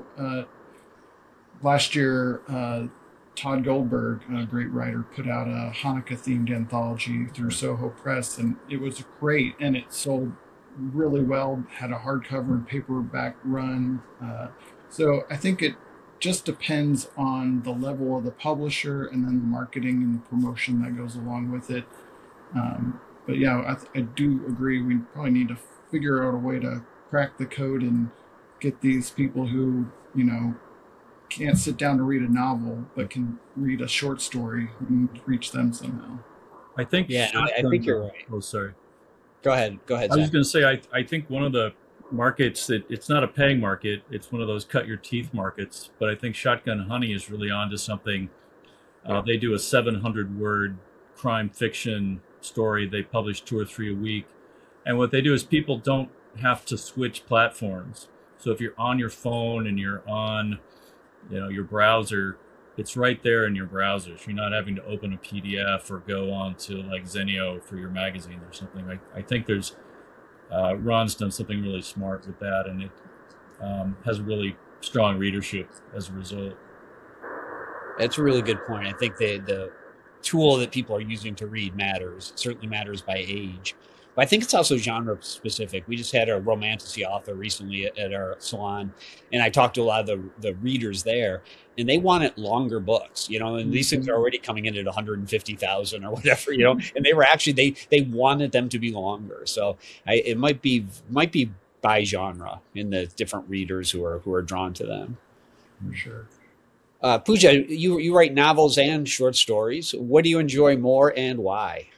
last year, Todd Goldberg, a great writer, put out a Hanukkah-themed anthology through Soho Press, and it was great, and it sold really well, had a hardcover and paperback run. So I think it just depends on the level of the publisher and then the marketing and the promotion that goes along with it. But yeah, I do agree. We probably need to figure out a way to crack the code and get these people who, can't sit down to read a novel, but can read a short story and reach them somehow. I think. Yeah, I think you're right. Oh, sorry. Go ahead. I was going to say, I think one of the markets that it's not a paying market, it's one of those cut your teeth markets, but I think Shotgun Honey is really onto something. They do a 700 word crime fiction story. They publish 2 or 3 a week. And what they do is people don't have to switch platforms. So if you're on your phone and you're on, your browser, it's right there in your browser. So you're not having to open a PDF or go on to like Zenio for your magazine or something. I think there's Ron's done something really smart with that, and it has really strong readership as a result. That's a really good point. I think the tool that people are using to read matters. It certainly matters by age. But I think it's also genre specific. We just had a romantasy author recently at our salon, and I talked to a lot of the readers there, and they wanted longer books, and these things are already coming in at 150,000 or whatever, and they were actually, they wanted them to be longer. So it might be by genre in the different readers who are drawn to them. for sure. Pooja, you write novels and short stories. What do you enjoy more and why?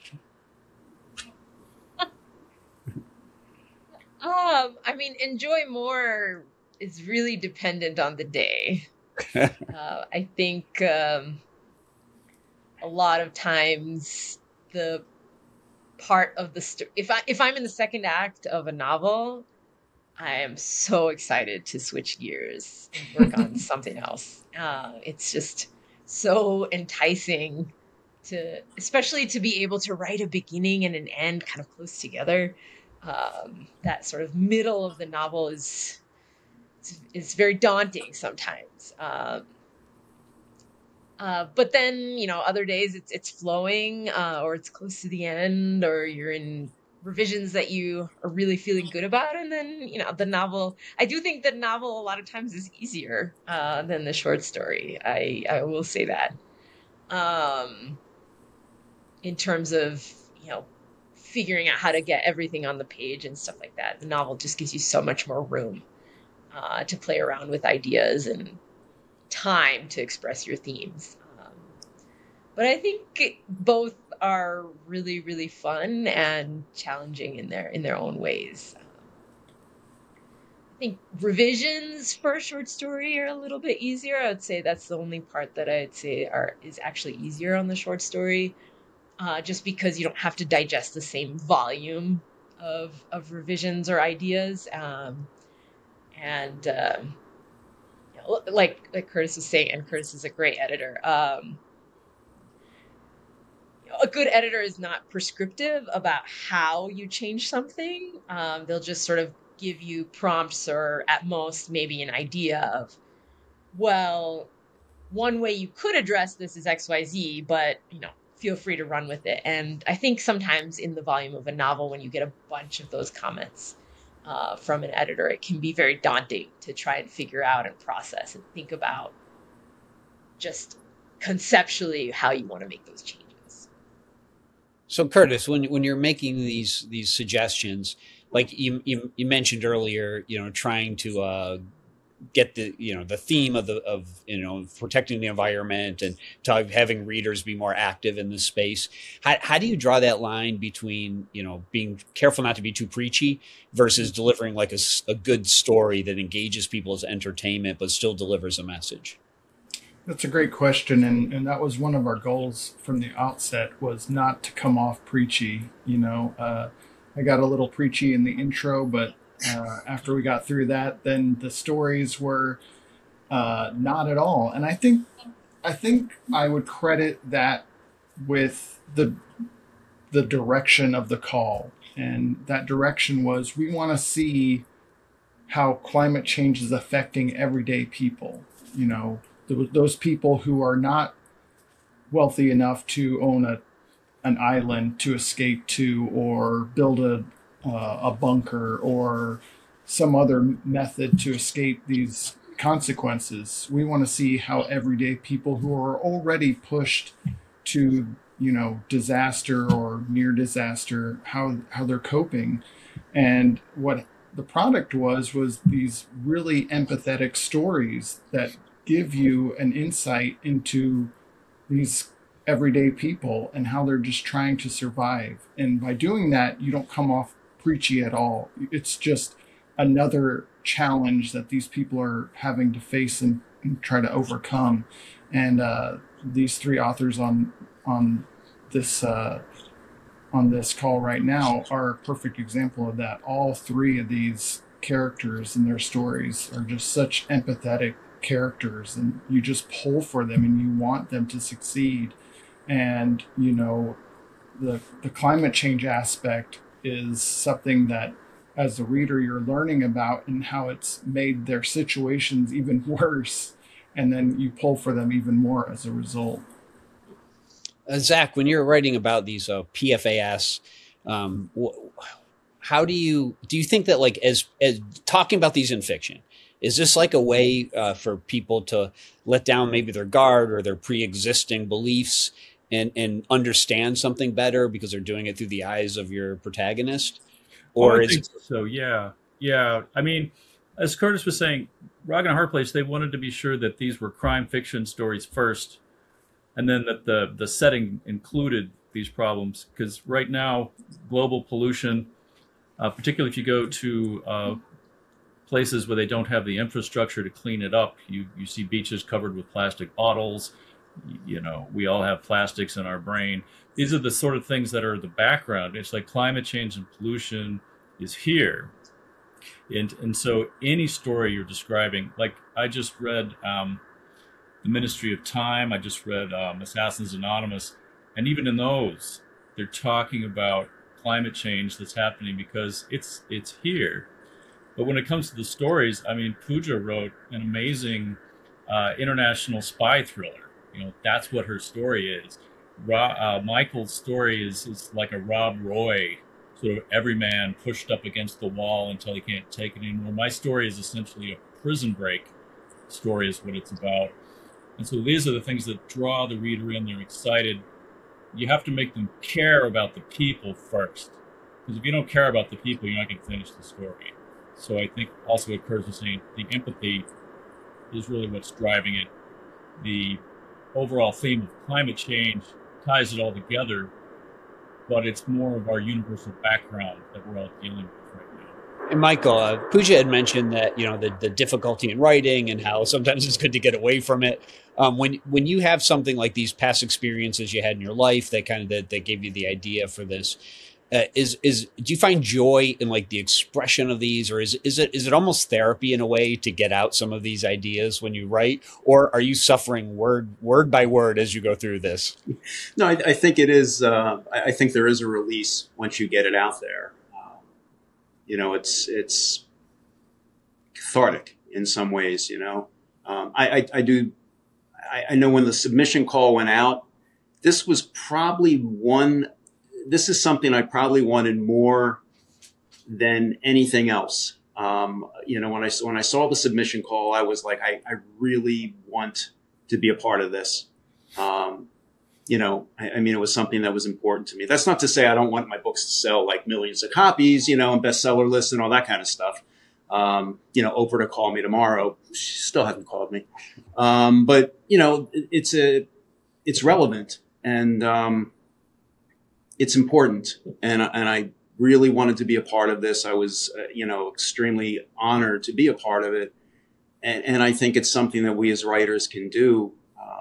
I mean, enjoy more is really dependent on the day. I think a lot of times the part of the if I'm in the second act of a novel, I am so excited to switch gears and work on something else. It's just so enticing to, especially to be able to write a beginning and an end kind of close together. That sort of middle of the novel is very daunting sometimes. But then, other days it's flowing, or it's close to the end, or you're in revisions that you are really feeling good about. And then, the novel, I do think the novel a lot of times is easier than the short story. I will say that. Um, in terms of, figuring out how to get everything on the page and stuff like that. The novel just gives you so much more room to play around with ideas and time to express your themes. But I think both are really, really fun and challenging in their own ways. I think revisions for a short story are a little bit easier. I would say that's the only part that I'd say is actually easier on the short story, just because you don't have to digest the same volume of revisions or ideas. And like Curtis was saying, and Curtis is a great editor. A good editor is not prescriptive about how you change something. They'll just sort of give you prompts, or at most maybe an idea of, well, one way you could address this is XYZ, but feel free to run with it. And I think sometimes in the volume of a novel, when you get a bunch of those comments from an editor, it can be very daunting to try and figure out and process and think about just conceptually how you want to make those changes. So, Curtis, when you're making these suggestions, like you mentioned earlier, trying to get the theme of protecting the environment and having readers be more active in the space. How do you draw that line between being careful not to be too preachy versus delivering like a good story that engages people as entertainment but still delivers a message? That's a great question, and that was one of our goals from the outset, was not to come off preachy. I got a little preachy in the intro, but after we got through that, then the stories were not at all. And I think I would credit that with the direction of the call, and that direction was, we want to see how climate change is affecting everyday people. Those people who are not wealthy enough to own an island to escape to, or build a bunker, or some other method to escape these consequences. We want to see how everyday people who are already pushed to disaster or near disaster, how they're coping. And what the product was these really empathetic stories that give you an insight into these everyday people and how they're just trying to survive. And by doing that, you don't come off preachy at all. It's just another challenge that these people are having to face and try to overcome. And these three authors on this call right now are a perfect example of that. All three of these characters and their stories are just such empathetic characters, and you just pull for them and you want them to succeed. And the climate change aspect is something that, as a reader, you're learning about, and how it's made their situations even worse, and then you pull for them even more as a result. Zach, when you're writing about these PFAS, how do you think that, like, as talking about these in fiction, is this like a way for people to let down maybe their guard or their pre-existing beliefs and understand something better because they're doing it through the eyes of your protagonist? Or I think so? Yeah. I mean, as Curtis was saying, Rock and a Hard Place, they wanted to be sure that these were crime fiction stories first, and then that the setting included these problems. Because right now, global pollution, particularly if you go to places where they don't have the infrastructure to clean it up, you see beaches covered with plastic bottles. You know, we all have plastics in our brain. These are the sort of things that are the background. It's like climate change and pollution is here. And so any story you're describing, like I just read The Ministry of Time, I just read Assassins Anonymous, and even in those, they're talking about climate change that's happening because it's here. But when it comes to the stories, I mean, Pooja wrote an amazing international spy thriller. You know, that's what her story is. Michael's story is like a Rob Roy, sort of everyman pushed up against the wall until he can't take it anymore. My story is essentially a prison break story is what it's about. And so these are the things that draw the reader in. They're excited. You have to make them care about the people first. Because if you don't care about the people, you're not going to finish the story. So I think also what Curtis was saying, the empathy is really what's driving it. The overall theme of climate change ties it all together, but it's more of our universal background that we're all dealing with right now. And Michael, Pooja had mentioned that, you know, the difficulty in writing and how sometimes it's good to get away from it. When you have something like these past experiences you had in your life that kind of that gave you the idea for this, do you find joy in like the expression of these, or is it almost therapy in a way to get out some of these ideas when you write, or are you suffering word by word as you go through this? No, I think it is. I think there is a release once you get it out there. You know, it's cathartic in some ways. You know, I know when the submission call went out, this was probably this is something I probably wanted more than anything else. You know, when I saw the submission call, I was like, I really want to be a part of this. You know, I mean, it was something that was important to me. That's not to say I don't want my books to sell like millions of copies, you know, and bestseller lists and all that kind of stuff. You know, Oprah to call me tomorrow. She still hasn't called me. But you know, it's relevant and, it's important. And I really wanted to be a part of this. I was, you know, extremely honored to be a part of it. And I think it's something that we as writers can do,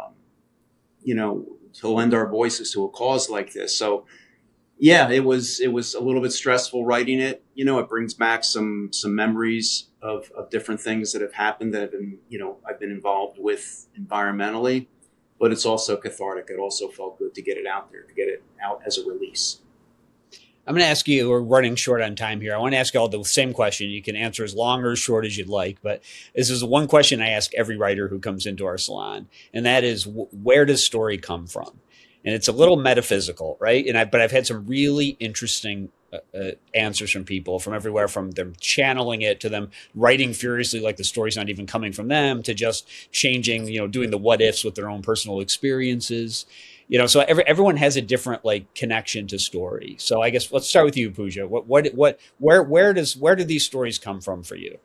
you know, to lend our voices to a cause like this. So yeah, it was a little bit stressful writing it. You know, it brings back some memories of different things that have happened that have been, you know, I've been involved with environmentally. But it's also cathartic. It also felt good to get it out there, to get it out as a release. I'm going to ask you, we're running short on time here. I want to ask you all the same question. You can answer as long or as short as you'd like, but this is one question I ask every writer who comes into our salon, and that is, where does story come from? And it's a little metaphysical, right? But I've had some really interesting answers from people from everywhere, from them channeling it to them writing furiously like the story's not even coming from them, to just changing, you know, doing the what ifs with their own personal experiences. You know, so everyone has a different like connection to story. So I guess let's start with you, Pooja. Where do these stories come from for you?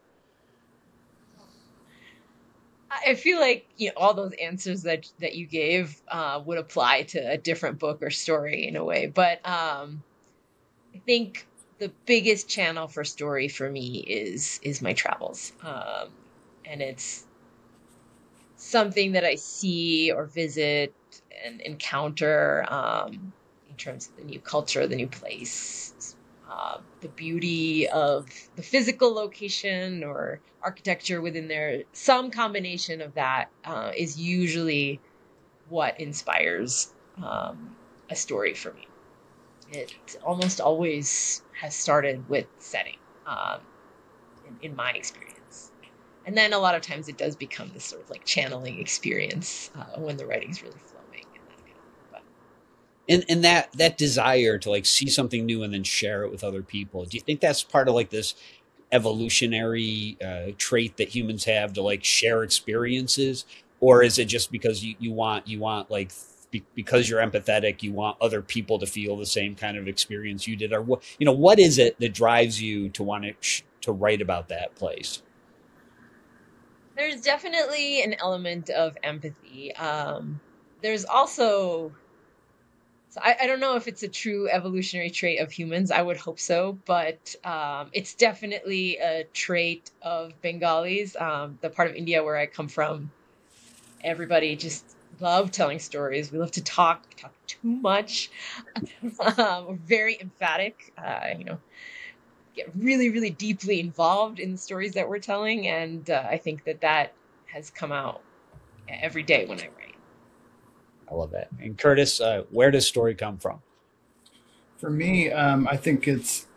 I feel like, you know, all those answers that you gave would apply to a different book or story in a way. But I think the biggest channel for story for me is my travels, and it's something that I see or visit and encounter in terms of the new culture, the new place, the beauty of the physical location or architecture within there. Some combination of that is usually what inspires a story for me. It almost always has started with setting, in my experience. And then a lot of times it does become this sort of like channeling experience when the writing's really flowing and that kind of thing. And that desire to like see something new and then share it with other people. Do you think that's part of like this evolutionary trait that humans have to like share experiences? Or is it just because you want like, because you're empathetic, you want other people to feel the same kind of experience you did? Or what, you know, what is it that drives you to want to write about that place? There's definitely an element of empathy. There's also, so I don't know if it's a true evolutionary trait of humans. I would hope so, but it's definitely a trait of Bengalis, the part of India where I come from. Everybody just love telling stories. We love to talk too much. We're very emphatic. Get really, really deeply involved in the stories that we're telling, and I think that has come out every day when I write. I love that. And Curtis, where does story come from? For me, I think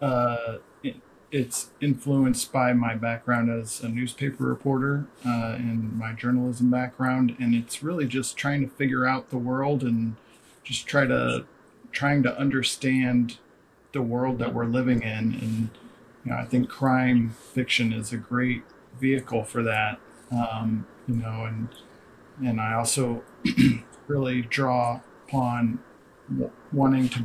it's influenced by my background as a newspaper reporter and my journalism background, and it's really just trying to figure out the world and just trying to understand the world that we're living in. And I think crime fiction is a great vehicle for that. And I also really draw upon wanting to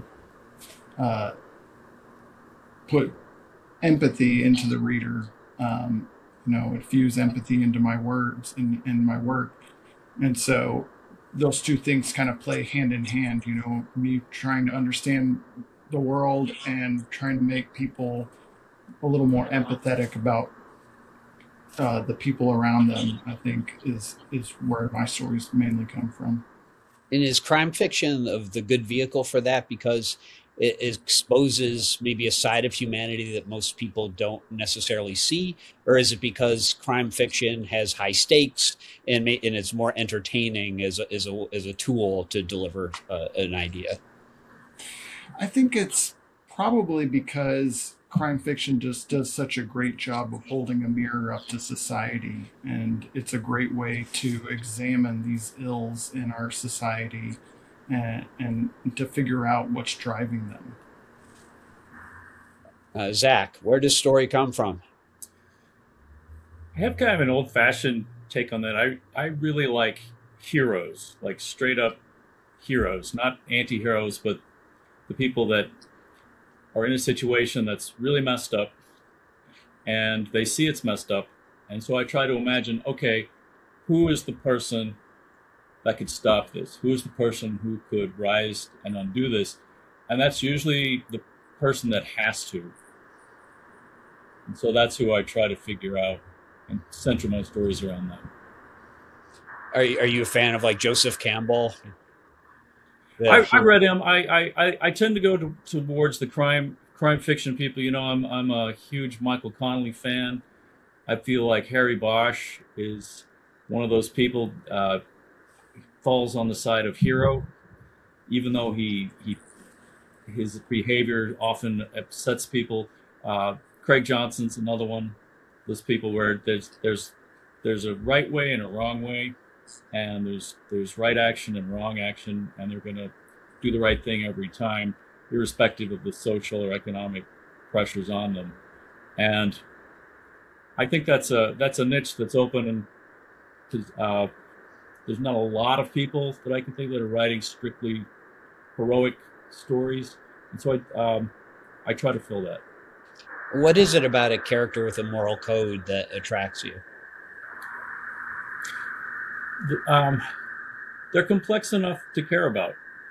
put empathy into the reader, infuse empathy into my words and my work. And so those two things kind of play hand in hand, me trying to understand the world and trying to make people a little more empathetic about the people around them, I think is where my stories mainly come from. And is crime fiction of the good vehicle for that because it exposes maybe a side of humanity that most people don't necessarily see, or is it because crime fiction has high stakes and it's more entertaining as a tool to deliver an idea? I think it's probably because crime fiction just does such a great job of holding a mirror up to society, and it's a great way to examine these ills in our society and to figure out what's driving them. Zach, where does story come from? I have kind of an old-fashioned take on that. I really like heroes, like straight up heroes, not anti-heroes, but the people that are in a situation that's really messed up and they see it's messed up. And so I try to imagine, okay, who is the person that could stop this? Who is the person who could rise and undo this? And that's usually the person that has to. And so that's who I try to figure out and center my stories around that. Are you a fan of like Joseph Campbell? I read him. I tend to go towards the crime fiction people. I'm a huge Michael Connelly fan. I feel like Harry Bosch is one of those people falls on the side of hero, even though his behavior often upsets people. Craig Johnson's another one. Those people where there's a right way and a wrong way, and there's right action and wrong action, and they're going to do the right thing every time, irrespective of the social or economic pressures on them. And I think that's a niche that's open, and there's not a lot of people that I can think that are writing strictly heroic stories, and so I try to fill that. What is it about a character with a moral code that attracts you? They're complex enough to care about.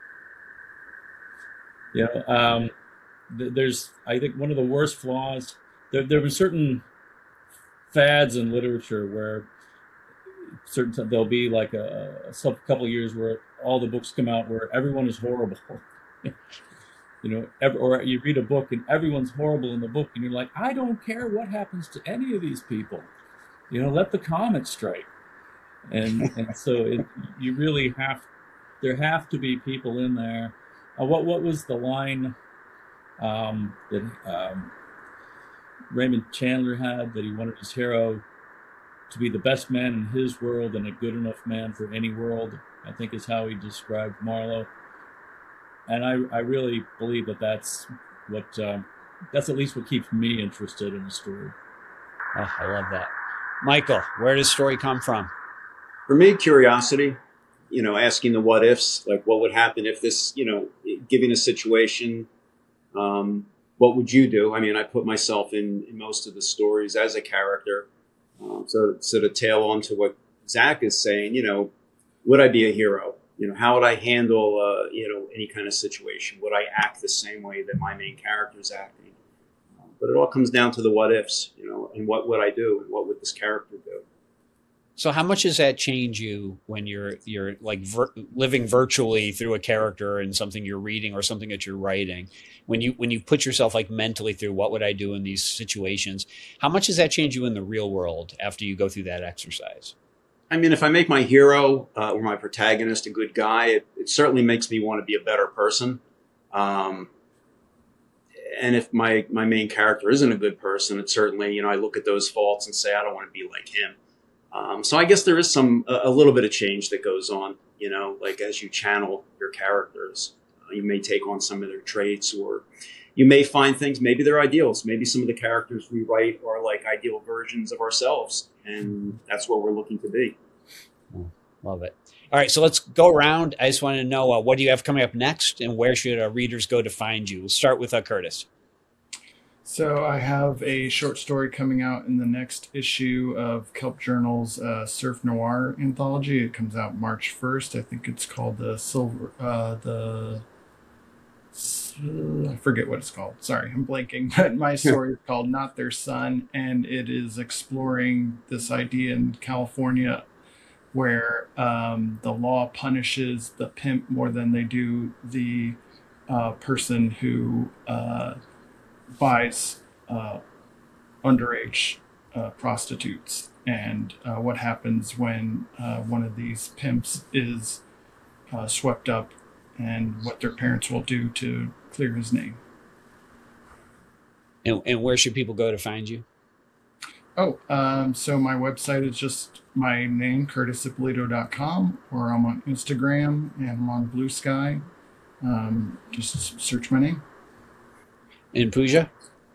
There's, I think, one of the worst flaws. There were certain fads in literature where there'll be like a couple of years where all the books come out where everyone is horrible. Or you read a book and everyone's horrible in the book, and you're like, I don't care what happens to any of these people. Let the comics strike. And so you really there have to be people in there. What was the line that Raymond Chandler had, that he wanted his hero to be the best man in his world and a good enough man for any world, I think is how he described Marlowe. And I really believe that's at least what keeps me interested in a story. Oh, I love that. Michael, where does story come from? For me, curiosity, asking the what ifs, like what would happen if this, given a situation, what would you do? I mean, I put myself in most of the stories as a character. So to tail on to what Zach is saying, would I be a hero? How would I handle, any kind of situation? Would I act the same way that my main character is acting? But it all comes down to the what ifs, and what would I do, and what would this character do? So how much does that change you when you're like living virtually through a character and something you're reading or something that you're writing? When you put yourself like mentally through what would I do in these situations? How much does that change you in the real world after you go through that exercise? I mean, if I make my hero or my protagonist a good guy, it certainly makes me want to be a better person. Um, and if my main character isn't a good person, it certainly, I look at those faults and say, I don't want to be like him. So I guess there is a little bit of change that goes on, like as you channel your characters, you may take on some of their traits, or you may find things, maybe they're ideals. Maybe some of the characters we write are like ideal versions of ourselves, and that's what we're looking to be. Love it. All right, so let's go around. I just want to know what do you have coming up next, and where should readers go to find you? We'll start with Curtis. So I have a short story coming out in the next issue of Kelp Journal's Surf Noir anthology. It comes out March 1st. I think it's called I forget what it's called. Sorry, I'm blanking. But my story is called Not Their Son, and it is exploring this idea in California where the law punishes the pimp more than they do the person who buys underage prostitutes, and what happens when one of these pimps is swept up, and what their parents will do to clear his name. And where should people go to find you? So my website is just my name, CurtisIppolito.com, or I'm on Instagram and I'm on Blue Sky. Just search my name. And Pooja?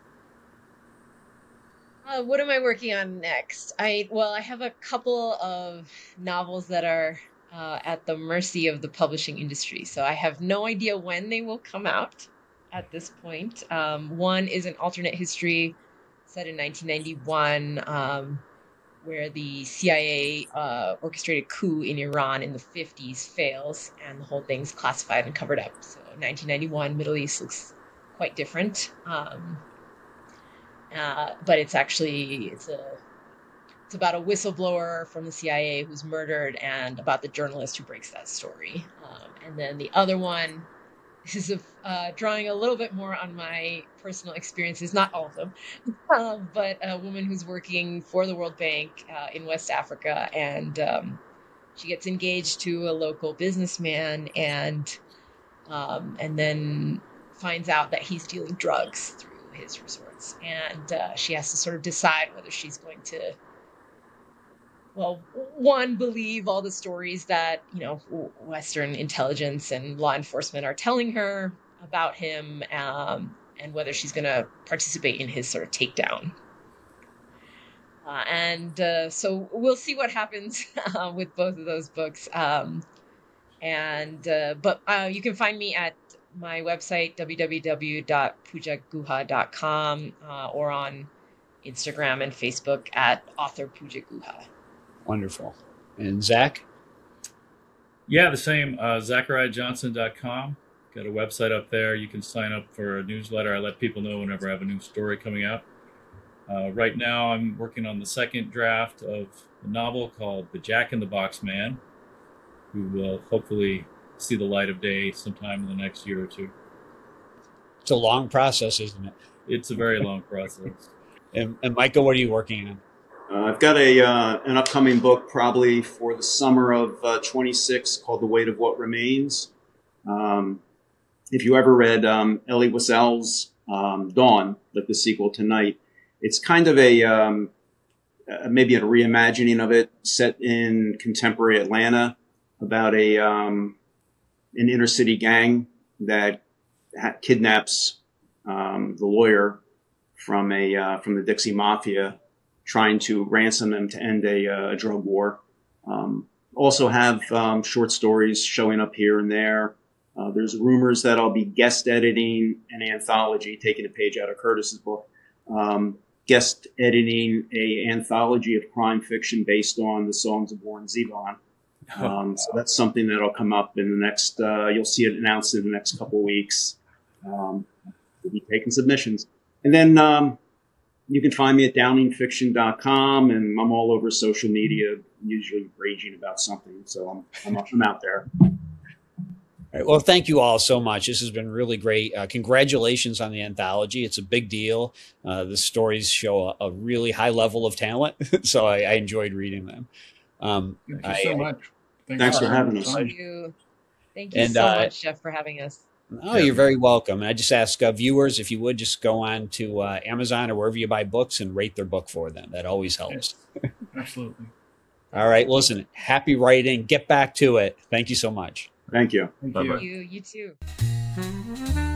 What am I working on next? I have a couple of novels that are at the mercy of the publishing industry, so I have no idea when they will come out at this point. One is an alternate history set in 1991, where the CIA orchestrated coup in Iran in the 50s fails, and the whole thing's classified and covered up. So 1991, Middle East looks quite different. But it's about a whistleblower from the CIA who's murdered, and about the journalist who breaks that story. And then the other one is drawing a little bit more on my personal experiences, not all of them, but a woman who's working for the World Bank in West Africa, and she gets engaged to a local businessman, and then finds out that he's dealing drugs through his resorts, and she has to sort of decide whether she's going to, one, believe all the stories that Western intelligence and law enforcement are telling her about him, and whether she's going to participate in his sort of takedown. So we'll see what happens with both of those books. But you can find me at my website, www.poojaguha.com, or on Instagram and Facebook at author Pooja Guha. Wonderful. And Zach? Yeah, the same. ZachariahJohnson.com. Got a website up there. You can sign up for a newsletter. I let people know whenever I have a new story coming out. Right now, I'm working on the second draft of a novel called The Jack in the Box Man, who will hopefully see the light of day sometime in the next year or two. It's a long process, isn't it? It's a very long process. And Michael, what are you working on? I've got an upcoming book probably for the summer of 26 called The Weight of What Remains. If you ever read Elie Wiesel's Dawn, like the sequel to Night, it's kind of maybe a reimagining of it set in contemporary Atlanta about an inner city gang that kidnaps the lawyer from the Dixie Mafia, trying to ransom them to end a drug war. Also have short stories showing up here and there. There's rumors that I'll be guest editing an anthology, taking a page out of Curtis's book, guest editing a anthology of crime fiction based on the songs of Warren Zevon. So that's something that'll come up in the next, you'll see it announced in the next couple of weeks. We'll be taking submissions. And then you can find me at downingfiction.com, and I'm all over social media, usually raging about something. So I'm out there. All right, well, thank you all so much. This has been really great. Congratulations on the anthology. It's a big deal. The stories show a really high level of talent, so I enjoyed reading them. Thank you so much. Thanks for having us. Thank you. Thank you so much, Jeff, for having us. Oh, you're very welcome. And I just ask viewers, if you would just go on to Amazon or wherever you buy books and rate their book for them. That always helps. Yes, absolutely. All right. Listen, happy writing. Get back to it. Thank you so much. Thank you. Thank Bye-bye. you. You too.